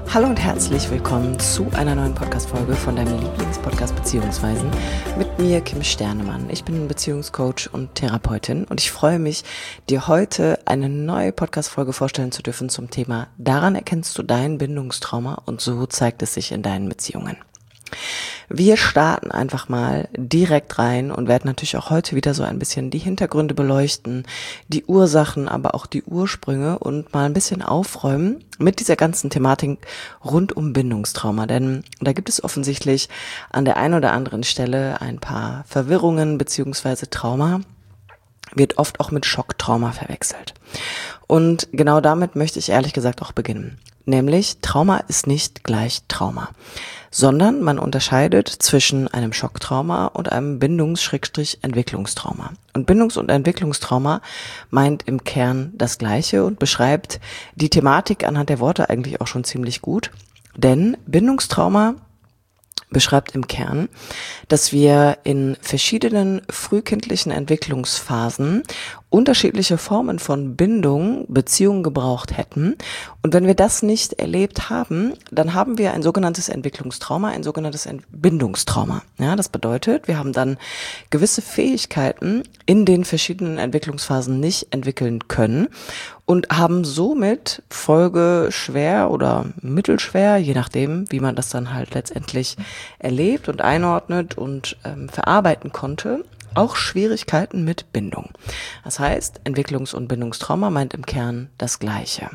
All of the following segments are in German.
Hallo und herzlich willkommen zu einer neuen Podcast-Folge von deinem Lieblingspodcast Beziehungsweisen mit mir, Kim Sternemann. Ich bin Beziehungscoach und Therapeutin und ich freue mich, dir heute eine neue Podcast-Folge vorstellen zu dürfen zum Thema Daran erkennst du dein Bindungstrauma und so zeigt es sich in deinen Beziehungen. Wir starten einfach mal direkt rein und werden natürlich auch heute wieder so ein bisschen die Hintergründe beleuchten, die Ursachen, aber auch die Ursprünge und mal ein bisschen aufräumen mit dieser ganzen Thematik rund um Bindungstrauma. Denn da gibt es offensichtlich an der einen oder anderen Stelle ein paar Verwirrungen beziehungsweise Trauma, wird oft auch mit Schocktrauma verwechselt. Und genau damit möchte ich ehrlich gesagt auch beginnen. Nämlich, Trauma ist nicht gleich Trauma, sondern man unterscheidet zwischen einem Schocktrauma und einem Bindungs-Entwicklungstrauma. Und Bindungs- und Entwicklungstrauma meint im Kern das Gleiche und beschreibt die Thematik anhand der Worte eigentlich auch schon ziemlich gut. Denn Bindungstrauma beschreibt im Kern, dass wir in verschiedenen frühkindlichen Entwicklungsphasen unterschiedliche Formen von Bindung, Beziehung gebraucht hätten. Und wenn wir das nicht erlebt haben, dann haben wir ein sogenanntes Entwicklungstrauma, ein sogenanntes Bindungstrauma. Ja, das bedeutet, wir haben dann gewisse Fähigkeiten in den verschiedenen Entwicklungsphasen nicht entwickeln können und haben somit folgeschwer oder mittelschwer, je nachdem, wie man das dann halt letztendlich erlebt und einordnet und verarbeiten konnte, auch Schwierigkeiten mit Bindung. Das heißt, Entwicklungs- und Bindungstrauma meint im Kern das Gleiche.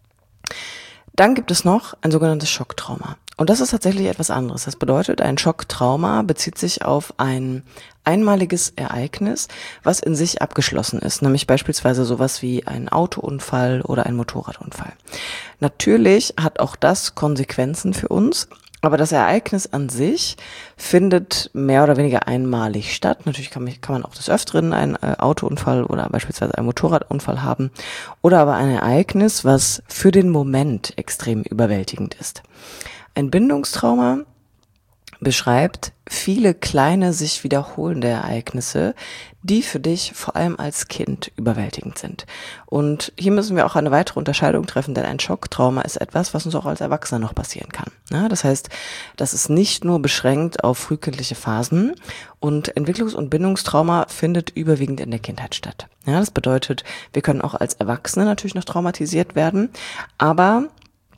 Dann gibt es noch ein sogenanntes Schocktrauma. Und das ist tatsächlich etwas anderes. Das bedeutet, ein Schocktrauma bezieht sich auf ein einmaliges Ereignis, was in sich abgeschlossen ist, nämlich beispielsweise sowas wie ein Autounfall oder ein Motorradunfall. Natürlich hat auch das Konsequenzen für uns, aber das Ereignis an sich findet mehr oder weniger einmalig statt. Natürlich kann man auch des Öfteren einen Autounfall oder beispielsweise einen Motorradunfall haben oder aber ein Ereignis, was für den Moment extrem überwältigend ist. Ein Bindungstrauma beschreibt viele kleine, sich wiederholende Ereignisse, die für dich vor allem als Kind überwältigend sind. Und hier müssen wir auch eine weitere Unterscheidung treffen, denn ein Schocktrauma ist etwas, was uns auch als Erwachsener noch passieren kann. Ja, das heißt, das ist nicht nur beschränkt auf frühkindliche Phasen und Entwicklungs- und Bindungstrauma findet überwiegend in der Kindheit statt. Ja, das bedeutet, wir können auch als Erwachsene natürlich noch traumatisiert werden, aber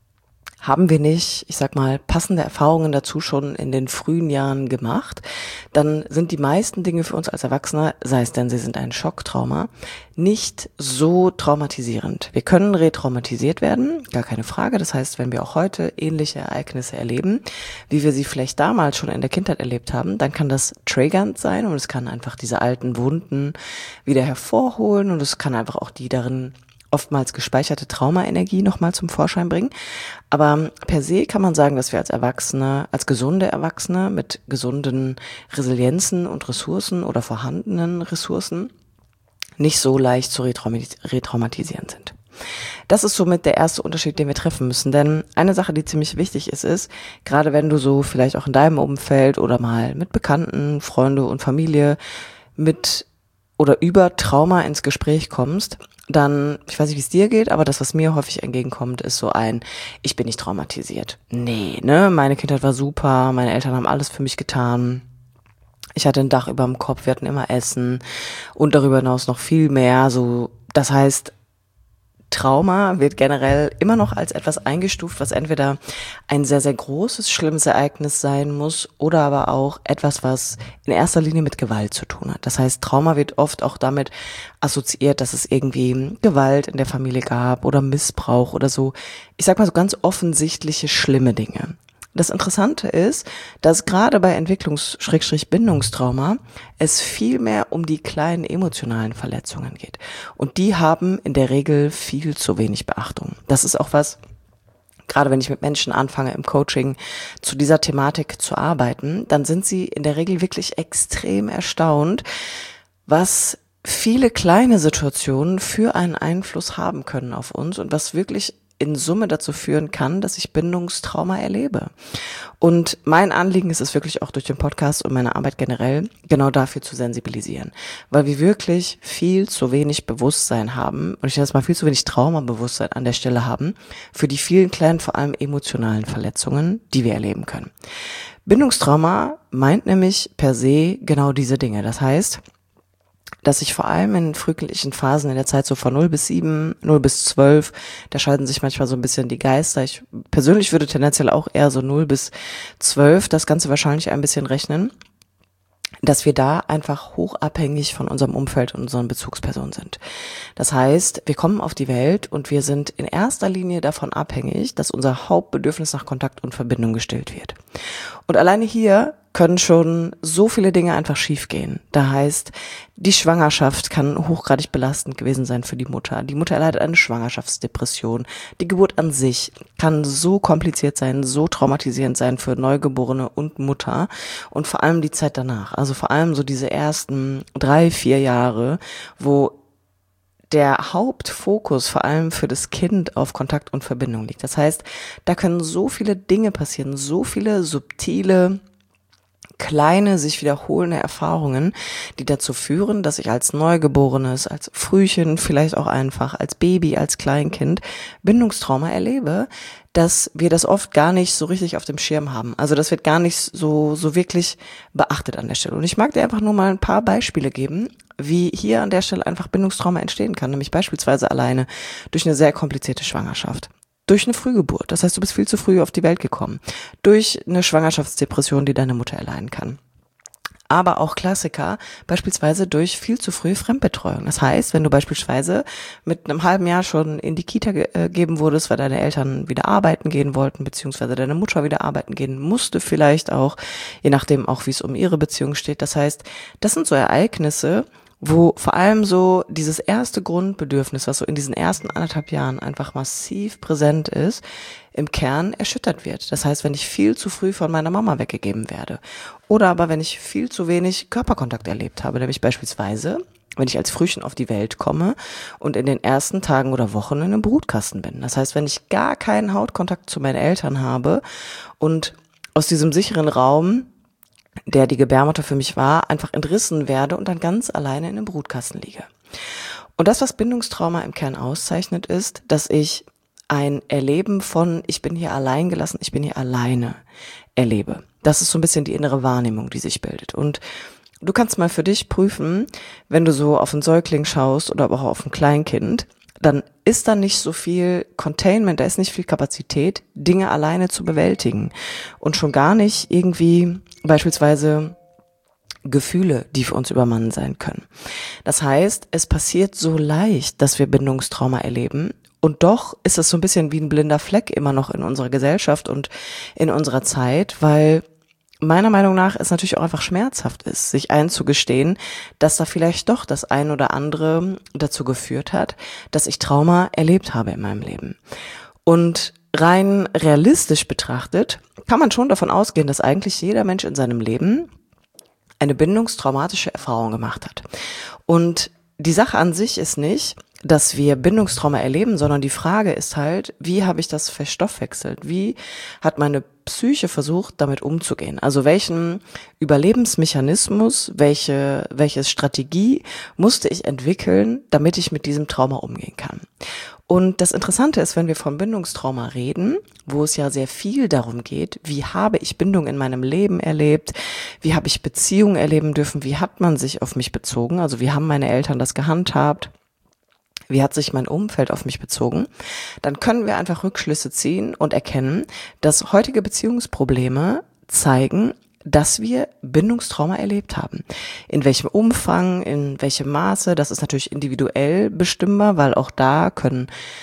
haben wir nicht, ich sag mal, passende Erfahrungen dazu schon in den frühen Jahren gemacht, dann sind die meisten Dinge für uns als Erwachsene, sei es denn sie sind ein Schocktrauma, nicht so traumatisierend. Wir können retraumatisiert werden, gar keine Frage. Das heißt, wenn wir auch heute ähnliche Ereignisse erleben, wie wir sie vielleicht damals schon in der Kindheit erlebt haben, dann kann das triggernd sein und es kann einfach diese alten Wunden wieder hervorholen und es kann einfach auch die darin oftmals gespeicherte Traumaenergie nochmal zum Vorschein bringen. Aber per se kann man sagen, dass wir als Erwachsene, als gesunde Erwachsene mit gesunden Resilienzen und Ressourcen oder vorhandenen Ressourcen nicht so leicht zu retraumatisieren sind. Das ist somit der erste Unterschied, den wir treffen müssen. Denn eine Sache, die ziemlich wichtig ist, gerade wenn du so vielleicht auch in deinem Umfeld oder mal mit Bekannten, Freunde und Familie mit oder über Trauma ins Gespräch kommst, dann, ich weiß nicht, wie es dir geht, aber das, was mir häufig entgegenkommt, ist so ich bin nicht traumatisiert. Nee, meine Kindheit war super, meine Eltern haben alles für mich getan. Ich hatte ein Dach über dem Kopf, wir hatten immer Essen und darüber hinaus noch viel mehr. So, das heißt, Trauma wird generell immer noch als etwas eingestuft, was entweder ein sehr, sehr großes, schlimmes Ereignis sein muss oder aber auch etwas, was in erster Linie mit Gewalt zu tun hat. Das heißt, Trauma wird oft auch damit assoziiert, dass es irgendwie Gewalt in der Familie gab oder Missbrauch oder so. Ich sag mal so ganz offensichtliche, schlimme Dinge. Das Interessante ist, dass gerade bei Entwicklungs-Bindungstrauma es viel mehr um die kleinen emotionalen Verletzungen geht. Und die haben in der Regel viel zu wenig Beachtung. Das ist auch was, gerade wenn ich mit Menschen anfange im Coaching zu dieser Thematik zu arbeiten, dann sind sie in der Regel wirklich extrem erstaunt, was viele kleine Situationen für einen Einfluss haben können auf uns und was wirklich in Summe dazu führen kann, dass ich Bindungstrauma erlebe. Und mein Anliegen ist es wirklich auch durch den Podcast und meine Arbeit generell, genau dafür zu sensibilisieren. Weil wir wirklich viel zu wenig Bewusstsein haben, und ich nenne es mal viel zu wenig Traumabewusstsein an der Stelle haben, für die vielen kleinen, vor allem emotionalen Verletzungen, die wir erleben können. Bindungstrauma meint nämlich per se genau diese Dinge. Das heißt, dass ich vor allem in frühkindlichen Phasen in der Zeit so von 0 bis 7, 0 bis 12, da scheiden sich manchmal so ein bisschen die Geister. Ich persönlich würde tendenziell auch eher so 0 bis 12 das Ganze wahrscheinlich ein bisschen rechnen, dass wir da einfach hochabhängig von unserem Umfeld und unseren Bezugspersonen sind. Das heißt, wir kommen auf die Welt und wir sind in erster Linie davon abhängig, dass unser Hauptbedürfnis nach Kontakt und Verbindung gestillt wird. Und alleine hier können schon so viele Dinge einfach schiefgehen. Da heißt, die Schwangerschaft kann hochgradig belastend gewesen sein für die Mutter. Die Mutter erleidet eine Schwangerschaftsdepression. Die Geburt an sich kann so kompliziert sein, so traumatisierend sein für Neugeborene und Mutter und vor allem die Zeit danach. Also vor allem so diese ersten 3-4 Jahre, wo der Hauptfokus vor allem für das Kind auf Kontakt und Verbindung liegt. Das heißt, da können so viele Dinge passieren, so viele subtile, kleine, sich wiederholende Erfahrungen, die dazu führen, dass ich als Neugeborenes, als Frühchen, vielleicht auch einfach als Baby, als Kleinkind Bindungstrauma erlebe, dass wir das oft gar nicht so richtig auf dem Schirm haben. Also das wird gar nicht so wirklich beachtet an der Stelle. Und ich mag dir einfach nur mal ein paar Beispiele geben, wie hier an der Stelle einfach Bindungstrauma entstehen kann, nämlich beispielsweise alleine durch eine sehr komplizierte Schwangerschaft. Durch eine Frühgeburt, das heißt, du bist viel zu früh auf die Welt gekommen. Durch eine Schwangerschaftsdepression, die deine Mutter erleiden kann. Aber auch Klassiker, beispielsweise durch viel zu frühe Fremdbetreuung. Das heißt, wenn du beispielsweise mit einem halben Jahr schon in die Kita gegeben wurdest, weil deine Eltern wieder arbeiten gehen wollten, beziehungsweise deine Mutter wieder arbeiten gehen musste vielleicht auch, je nachdem auch, wie es um ihre Beziehung steht. Das heißt, das sind so Ereignisse, wo vor allem so dieses erste Grundbedürfnis, was so in diesen ersten 1,5 Jahren einfach massiv präsent ist, im Kern erschüttert wird. Das heißt, wenn ich viel zu früh von meiner Mama weggegeben werde oder aber wenn ich viel zu wenig Körperkontakt erlebt habe, nämlich beispielsweise, wenn ich als Frühchen auf die Welt komme und in den ersten Tagen oder Wochen in einem Brutkasten bin. Das heißt, wenn ich gar keinen Hautkontakt zu meinen Eltern habe und aus diesem sicheren Raum, der die Gebärmutter für mich war, einfach entrissen werde und dann ganz alleine in einem Brutkasten liege. Und das, was Bindungstrauma im Kern auszeichnet, ist, dass ich ein Erleben von ich bin hier allein gelassen, ich bin hier alleine erlebe. Das ist so ein bisschen die innere Wahrnehmung, die sich bildet. Und du kannst mal für dich prüfen, wenn du so auf einen Säugling schaust oder aber auch auf ein Kleinkind, dann ist da nicht so viel Containment, da ist nicht viel Kapazität, Dinge alleine zu bewältigen. Und schon gar nicht irgendwie beispielsweise Gefühle, die für uns übermannen sein können. Das heißt, es passiert so leicht, dass wir Bindungstrauma erleben. Und doch ist es so ein bisschen wie ein blinder Fleck immer noch in unserer Gesellschaft und in unserer Zeit, weil meiner Meinung nach es natürlich auch einfach schmerzhaft ist, sich einzugestehen, dass da vielleicht doch das ein oder andere dazu geführt hat, dass ich Trauma erlebt habe in meinem Leben. Und rein realistisch betrachtet kann man schon davon ausgehen, dass eigentlich jeder Mensch in seinem Leben eine bindungstraumatische Erfahrung gemacht hat. Und die Sache an sich ist nicht, dass wir Bindungstrauma erleben, sondern die Frage ist halt, wie habe ich das verstoffwechselt? Wie hat meine Psyche versucht, damit umzugehen? Also welchen Überlebensmechanismus, welche Strategie musste ich entwickeln, damit ich mit diesem Trauma umgehen kann? Und das Interessante ist, wenn wir von Bindungstrauma reden, wo es ja sehr viel darum geht, wie habe ich Bindung in meinem Leben erlebt, wie habe ich Beziehungen erleben dürfen, wie hat man sich auf mich bezogen, also wie haben meine Eltern das gehandhabt, wie hat sich mein Umfeld auf mich bezogen, dann können wir einfach Rückschlüsse ziehen und erkennen, dass heutige Beziehungsprobleme zeigen, dass wir Bindungstrauma erlebt haben. In welchem Umfang, in welchem Maße, das ist natürlich individuell bestimmbar, weil auch da können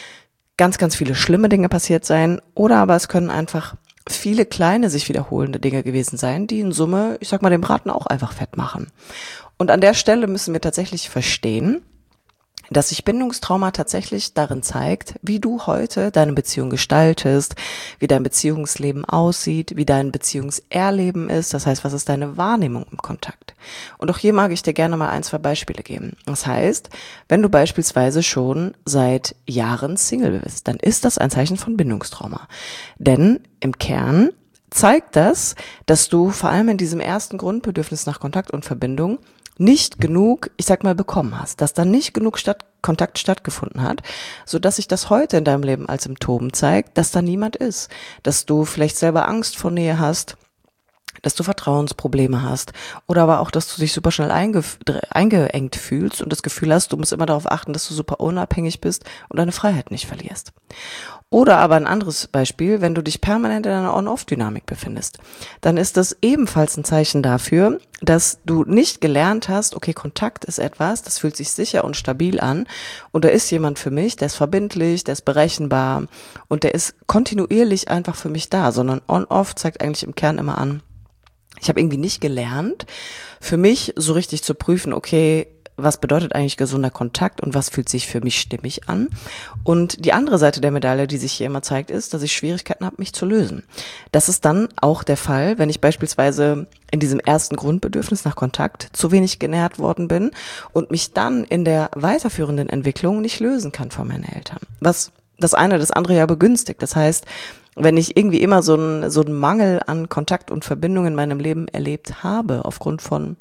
ganz, ganz viele schlimme Dinge passiert sein oder aber es können einfach viele kleine sich wiederholende Dinge gewesen sein, die in Summe, ich sag mal, den Braten auch einfach fett machen. Und an der Stelle müssen wir tatsächlich verstehen, dass sich Bindungstrauma tatsächlich darin zeigt, wie du heute deine Beziehung gestaltest, wie dein Beziehungsleben aussieht, wie dein Beziehungserleben ist, das heißt, was ist deine Wahrnehmung im Kontakt. Und auch hier mag ich dir gerne mal 1, 2 Beispiele geben. Das heißt, wenn du beispielsweise schon seit Jahren Single bist, dann ist das ein Zeichen von Bindungstrauma. Denn im Kern zeigt das, dass du vor allem in diesem ersten Grundbedürfnis nach Kontakt und Verbindung nicht genug, bekommen hast, dass da nicht genug Kontakt stattgefunden hat, sodass sich das heute in deinem Leben als Symptom zeigt, dass da niemand ist, dass du vielleicht selber Angst vor Nähe hast, dass du Vertrauensprobleme hast oder aber auch, dass du dich super schnell eingeengt fühlst und das Gefühl hast, du musst immer darauf achten, dass du super unabhängig bist und deine Freiheit nicht verlierst. Oder aber ein anderes Beispiel, wenn du dich permanent in einer On-Off-Dynamik befindest, dann ist das ebenfalls ein Zeichen dafür, dass du nicht gelernt hast, okay, Kontakt ist etwas, das fühlt sich sicher und stabil an und da ist jemand für mich, der ist verbindlich, der ist berechenbar und der ist kontinuierlich einfach für mich da, sondern On-Off zeigt eigentlich im Kern immer an, ich habe irgendwie nicht gelernt, für mich so richtig zu prüfen, okay, was bedeutet eigentlich gesunder Kontakt und was fühlt sich für mich stimmig an? Und die andere Seite der Medaille, die sich hier immer zeigt, ist, dass ich Schwierigkeiten habe, mich zu lösen. Das ist dann auch der Fall, wenn ich beispielsweise in diesem ersten Grundbedürfnis nach Kontakt zu wenig genährt worden bin und mich dann in der weiterführenden Entwicklung nicht lösen kann von meinen Eltern. Was das eine das andere ja begünstigt. Das heißt, wenn ich irgendwie immer so einen Mangel an Kontakt und Verbindung in meinem Leben erlebt habe, aufgrund von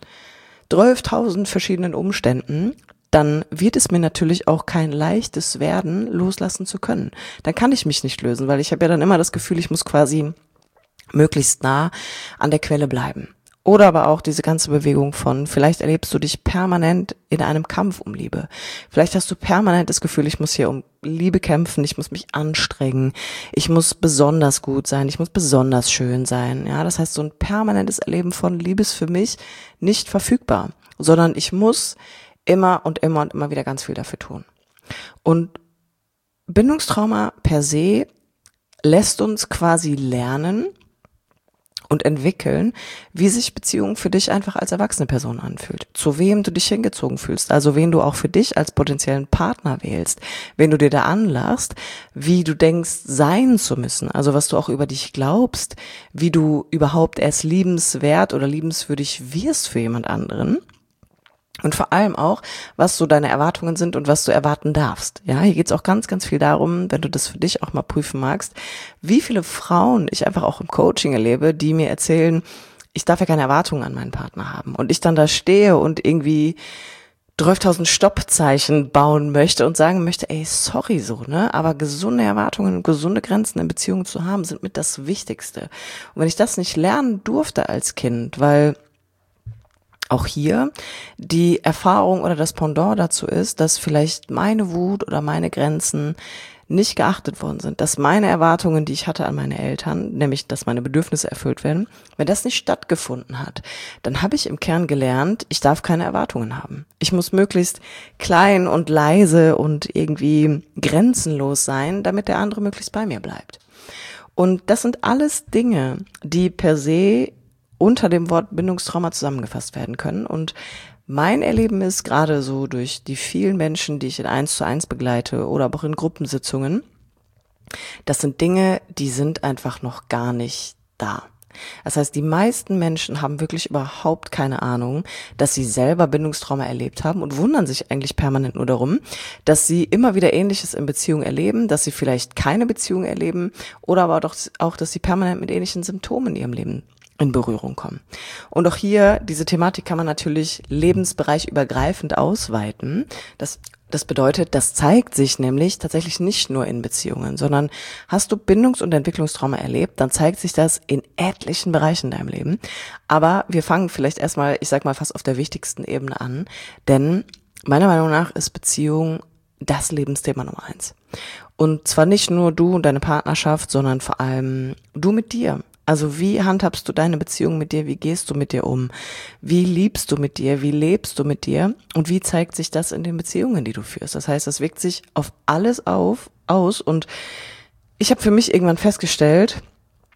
12.000 verschiedenen Umständen, dann wird es mir natürlich auch kein leichtes werden, loslassen zu können. Dann kann ich mich nicht lösen, weil ich habe ja dann immer das Gefühl, ich muss quasi möglichst nah an der Quelle bleiben. Oder aber auch diese ganze Bewegung von, vielleicht erlebst du dich permanent in einem Kampf um Liebe. Vielleicht hast du permanent das Gefühl, ich muss hier um Liebe kämpfen, ich muss mich anstrengen, ich muss besonders gut sein, ich muss besonders schön sein. Ja, das heißt, so ein permanentes Erleben von Liebe ist für mich nicht verfügbar, sondern ich muss immer und immer und immer wieder ganz viel dafür tun. Und Bindungstrauma per se lässt uns quasi lernen und entwickeln, wie sich Beziehung für dich einfach als erwachsene Person anfühlt. Zu wem du dich hingezogen fühlst, also wen du auch für dich als potenziellen Partner wählst, wen du dir da anlachst, wie du denkst, sein zu müssen, also was du auch über dich glaubst, wie du überhaupt erst liebenswert oder liebenswürdig wirst für jemand anderen. Und vor allem auch, was so deine Erwartungen sind und was du erwarten darfst. Ja, hier geht's auch ganz, ganz viel darum, wenn du das für dich auch mal prüfen magst, wie viele Frauen ich einfach auch im Coaching erlebe, die mir erzählen, ich darf ja keine Erwartungen an meinen Partner haben. Und ich dann da stehe und irgendwie 12.000 Stoppzeichen bauen möchte und sagen möchte, ey, sorry so, ne? Aber gesunde Erwartungen und gesunde Grenzen in Beziehungen zu haben, sind mit das Wichtigste. Und wenn ich das nicht lernen durfte als Kind, weil auch hier die Erfahrung oder das Pendant dazu ist, dass vielleicht meine Wut oder meine Grenzen nicht geachtet worden sind, dass meine Erwartungen, die ich hatte an meine Eltern, nämlich, dass meine Bedürfnisse erfüllt werden, wenn das nicht stattgefunden hat, dann habe ich im Kern gelernt, ich darf keine Erwartungen haben. Ich muss möglichst klein und leise und irgendwie grenzenlos sein, damit der andere möglichst bei mir bleibt. Und das sind alles Dinge, die per se unter dem Wort Bindungstrauma zusammengefasst werden können. Und mein Erleben ist gerade so durch die vielen Menschen, die ich in 1:1 begleite oder aber auch in Gruppensitzungen, das sind Dinge, die sind einfach noch gar nicht da. Das heißt, die meisten Menschen haben wirklich überhaupt keine Ahnung, dass sie selber Bindungstrauma erlebt haben und wundern sich eigentlich permanent nur darum, dass sie immer wieder Ähnliches in Beziehungen erleben, dass sie vielleicht keine Beziehung erleben oder aber auch, dass sie permanent mit ähnlichen Symptomen in ihrem Leben in Berührung kommen. Und auch hier, diese Thematik kann man natürlich lebensbereichübergreifend ausweiten. Das bedeutet, das zeigt sich nämlich tatsächlich nicht nur in Beziehungen, sondern hast du Bindungs- und Entwicklungstrauma erlebt, dann zeigt sich das in etlichen Bereichen in deinem Leben. Aber wir fangen vielleicht erstmal, fast auf der wichtigsten Ebene an, denn meiner Meinung nach ist Beziehung das Lebensthema Nummer 1. Und zwar nicht nur du und deine Partnerschaft, sondern vor allem du mit dir. Also wie handhabst du deine Beziehung mit dir? Wie gehst du mit dir um? Wie liebst du mit dir? Wie lebst du mit dir? Und wie zeigt sich das in den Beziehungen, die du führst? Das heißt, das wirkt sich auf alles aus. Und ich habe für mich irgendwann festgestellt,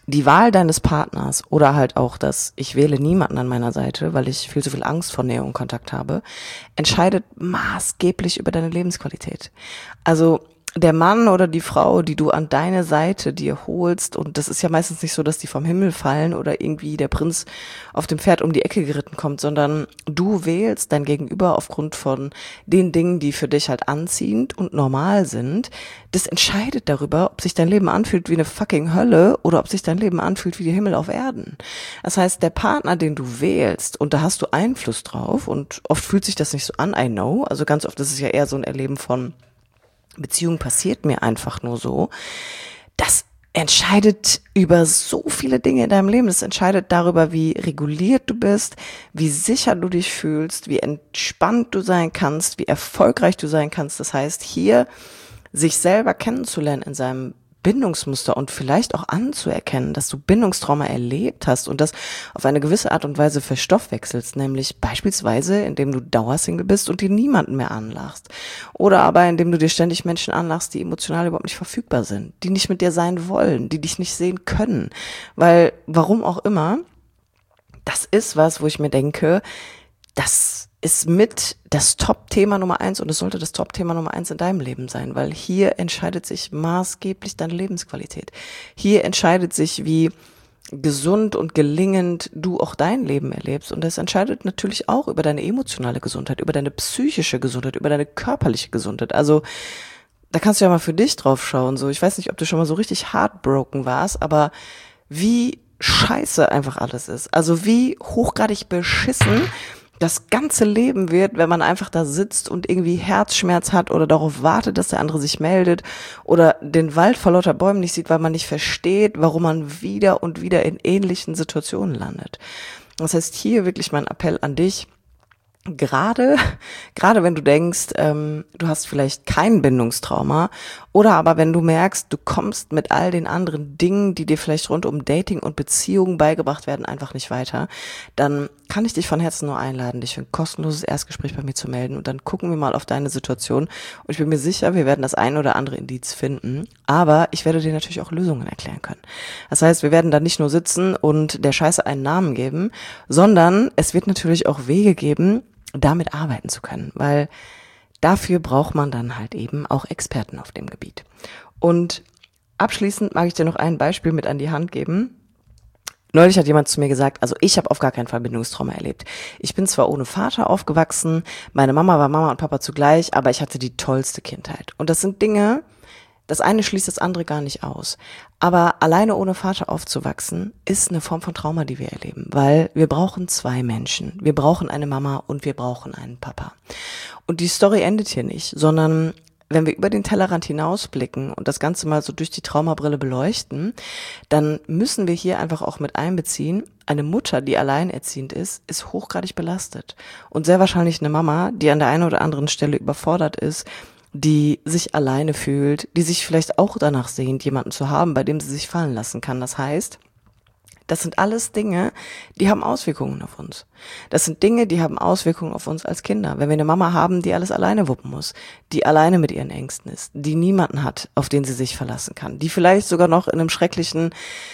Die Wahl deines Partners oder halt auch das, ich wähle niemanden an meiner Seite, weil ich viel zu viel Angst vor Nähe und Kontakt habe, entscheidet maßgeblich über deine Lebensqualität. Also der Mann oder die Frau, die du an deine Seite dir holst, und das ist ja meistens nicht so, dass die vom Himmel fallen oder irgendwie der Prinz auf dem Pferd um die Ecke geritten kommt, sondern du wählst dein Gegenüber aufgrund von den Dingen, die für dich halt anziehend und normal sind. Das entscheidet darüber, ob sich dein Leben anfühlt wie eine fucking Hölle oder ob sich dein Leben anfühlt wie der Himmel auf Erden. Das heißt, der Partner, den du wählst, und da hast du Einfluss drauf, und oft fühlt sich das nicht so an, I know, also ganz oft ist es ja eher so ein Erleben von Beziehung passiert mir einfach nur so. Das entscheidet über so viele Dinge in deinem Leben. Das entscheidet darüber, wie reguliert du bist, wie sicher du dich fühlst, wie entspannt du sein kannst, wie erfolgreich du sein kannst. Das heißt, hier sich selber kennenzulernen in seinem Bindungsmuster und vielleicht auch anzuerkennen, dass du Bindungstrauma erlebt hast und das auf eine gewisse Art und Weise verstoffwechselst, nämlich beispielsweise, indem du Dauersingle bist und dir niemanden mehr anlachst. Oder aber indem du dir ständig Menschen anlachst, die emotional überhaupt nicht verfügbar sind, die nicht mit dir sein wollen, die dich nicht sehen können. Weil, warum auch immer, das ist was, wo ich mir denke, das ist mit das Top-Thema Nummer 1 und es sollte das Top-Thema Nummer 1 in deinem Leben sein, weil hier entscheidet sich maßgeblich deine Lebensqualität. Hier entscheidet sich, wie gesund und gelingend du auch dein Leben erlebst, und das entscheidet natürlich auch über deine emotionale Gesundheit, über deine psychische Gesundheit, über deine körperliche Gesundheit. Also da kannst du ja mal für dich drauf schauen. So, ich weiß nicht, ob du schon mal so richtig heartbroken warst, aber wie scheiße einfach alles ist. Also wie hochgradig beschissen das ganze Leben wird, wenn man einfach da sitzt und irgendwie Herzschmerz hat oder darauf wartet, dass der andere sich meldet oder den Wald vor lauter Bäumen nicht sieht, weil man nicht versteht, warum man wieder und wieder in ähnlichen Situationen landet. Das heißt, hier wirklich mein Appell an dich, gerade wenn du denkst, du hast vielleicht kein Bindungstrauma, oder aber wenn du merkst, du kommst mit all den anderen Dingen, die dir vielleicht rund um Dating und Beziehungen beigebracht werden, einfach nicht weiter, dann kann ich dich von Herzen nur einladen, dich für ein kostenloses Erstgespräch bei mir zu melden, und dann gucken wir mal auf deine Situation, und ich bin mir sicher, wir werden das ein oder andere Indiz finden, aber ich werde dir natürlich auch Lösungen erklären können. Das heißt, wir werden da nicht nur sitzen und der Scheiße einen Namen geben, sondern es wird natürlich auch Wege geben, damit arbeiten zu können, weil dafür braucht man dann halt eben auch Experten auf dem Gebiet. Und abschließend mag ich dir noch ein Beispiel mit an die Hand geben. Neulich hat jemand zu mir gesagt, also ich habe auf gar keinen Fall Bindungstrauma erlebt. Ich bin zwar ohne Vater aufgewachsen, meine Mama war Mama und Papa zugleich, aber ich hatte die tollste Kindheit. Und das sind Dinge, das eine schließt das andere gar nicht aus. Aber alleine ohne Vater aufzuwachsen, ist eine Form von Trauma, die wir erleben, weil wir brauchen zwei Menschen. Wir brauchen eine Mama und wir brauchen einen Papa. Und die Story endet hier nicht, sondern wenn wir über den Tellerrand hinausblicken und das Ganze mal so durch die Traumabrille beleuchten, dann müssen wir hier einfach auch mit einbeziehen, eine Mutter, die alleinerziehend ist hochgradig belastet. Und sehr wahrscheinlich eine Mama, die an der einen oder anderen Stelle überfordert ist, die sich alleine fühlt, die sich vielleicht auch danach sehnt, jemanden zu haben, bei dem sie sich fallen lassen kann. Das heißt, das sind alles Dinge, die haben Auswirkungen auf uns. Das sind Dinge, die haben Auswirkungen auf uns als Kinder. Wenn wir eine Mama haben, die alles alleine wuppen muss, die alleine mit ihren Ängsten ist, die niemanden hat, auf den sie sich verlassen kann, die vielleicht sogar noch in einem schrecklichen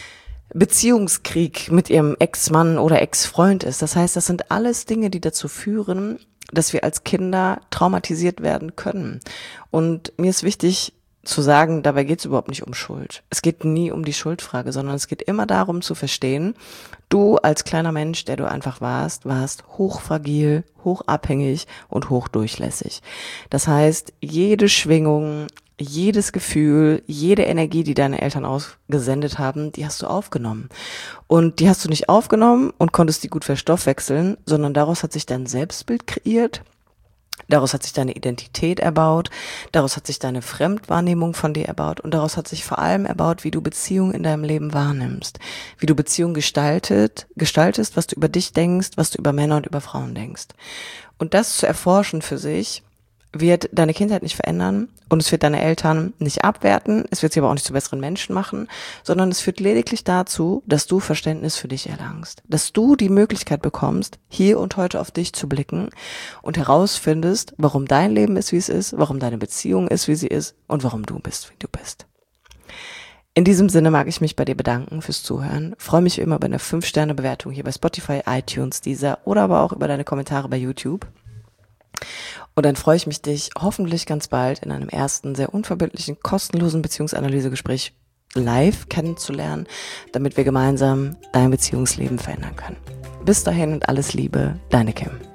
Beziehungskrieg mit ihrem Ex-Mann oder Ex-Freund ist. Das heißt, das sind alles Dinge, die dazu führen, dass wir als Kinder traumatisiert werden können. Und mir ist wichtig zu sagen, dabei geht es überhaupt nicht um Schuld. Es geht nie um die Schuldfrage, sondern es geht immer darum zu verstehen, du als kleiner Mensch, der du einfach warst hochfragil, hochabhängig und hochdurchlässig. Das heißt, jede Schwingung, jedes Gefühl, jede Energie, die deine Eltern ausgesendet haben, die hast du aufgenommen. Und die hast du nicht aufgenommen und konntest die gut verstoffwechseln, sondern daraus hat sich dein Selbstbild kreiert, daraus hat sich deine Identität erbaut, daraus hat sich deine Fremdwahrnehmung von dir erbaut und daraus hat sich vor allem erbaut, wie du Beziehungen in deinem Leben wahrnimmst, wie du Beziehungen gestaltest, was du über dich denkst, was du über Männer und über Frauen denkst. Und das zu erforschen für sich, wird deine Kindheit nicht verändern und es wird deine Eltern nicht abwerten, es wird sie aber auch nicht zu besseren Menschen machen, sondern es führt lediglich dazu, dass du Verständnis für dich erlangst, dass du die Möglichkeit bekommst, hier und heute auf dich zu blicken und herausfindest, warum dein Leben ist, wie es ist, warum deine Beziehung ist, wie sie ist und warum du bist, wie du bist. In diesem Sinne mag ich mich bei dir bedanken fürs Zuhören. Freue mich wie immer über eine 5-Sterne-Bewertung hier bei Spotify, iTunes, Deezer oder aber auch über deine Kommentare bei YouTube. Und dann freue ich mich, dich hoffentlich ganz bald in einem ersten, sehr unverbindlichen, kostenlosen Beziehungsanalysegespräch live kennenzulernen, damit wir gemeinsam dein Beziehungsleben verändern können. Bis dahin und alles Liebe, deine Kim.